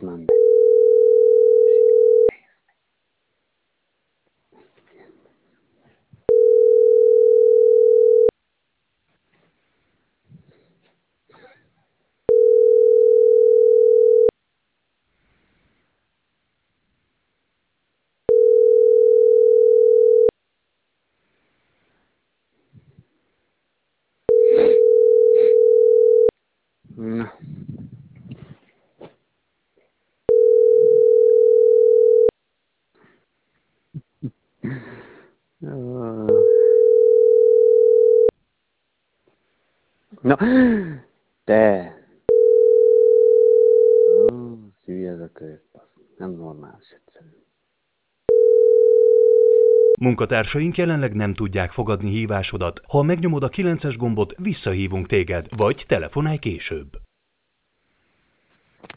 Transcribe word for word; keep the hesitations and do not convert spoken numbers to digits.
man. Na. Na, te! Ah, hülye ez a kölyök, basz. Nem normális egyszerűen. Munkatársaink jelenleg nem tudják fogadni hívásodat. Ha megnyomod a kilences gombot, visszahívunk téged, vagy telefonálj később.